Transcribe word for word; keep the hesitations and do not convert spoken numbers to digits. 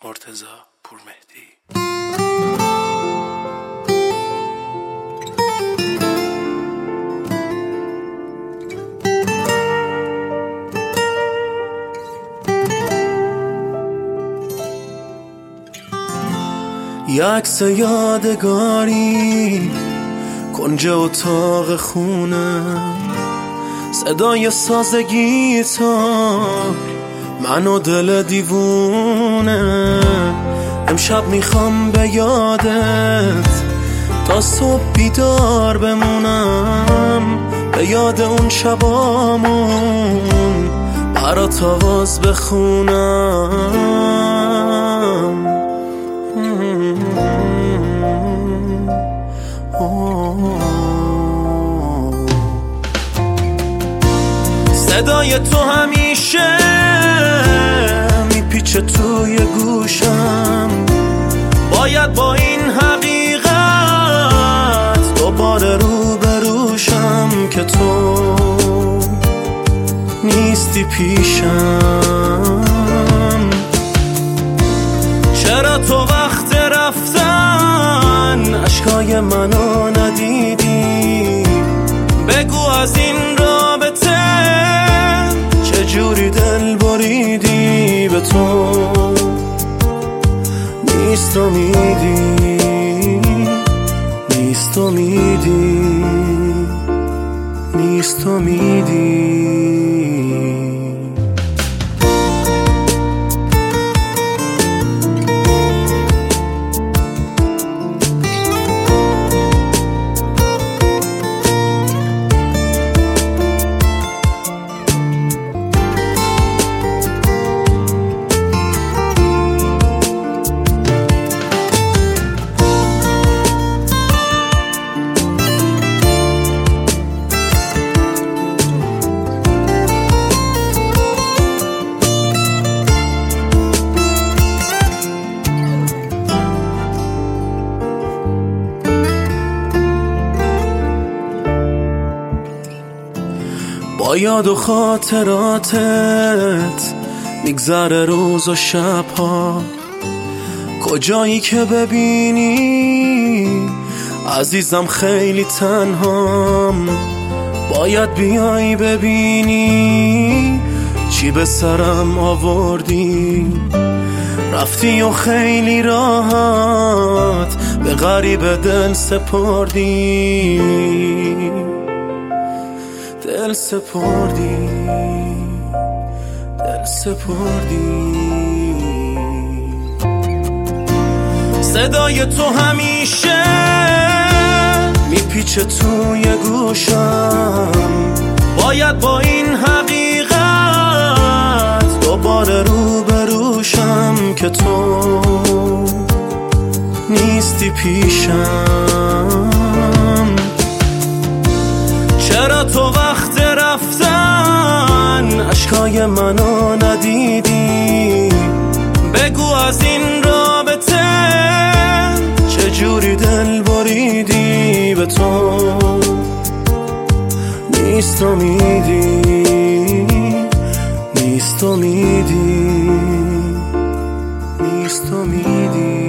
مرتضی پورمهدی. یه عکس یادگاری کنج اتاق خونه، صدای ساز گیتار، من و دل دیوونه. امشب میخوام به یادت تا صبح بیدار بمونم، به یاد اون شبامون برات آواز بخونم. صدای تو همیشه میپیچه توی گوشم، باید با این حقیقت دوباره رو بروشم که تو نیستی پیشم. چرا تو وقت رفتن اشکای منو ندیدی؟ بگو از این رابطه چجوری دل بریدی؟ به تو نیست امیدی، نیست امیدی، نیست امیدی. با یاد و خاطراتت میگذره روز و شبها، کجایی که ببینی عزیزم خیلی تنهام. باید بیایی ببینی چی به سرم آوردی، رفتی و خیلی راحت به غریب دل سپردی، دل سپردی، دل سپردی. صدای تو همیشه میپیچه توی گوشم، باید با این حقیقت دوباره رو بروشم که تو نیستی پیشم. چرا تو وقت رفتن اشکای منو ندیدی؟ بگو از این رابطه چجوری دل بریدی؟ به تو نیست امیدی، نیست امیدی، نیست امیدی.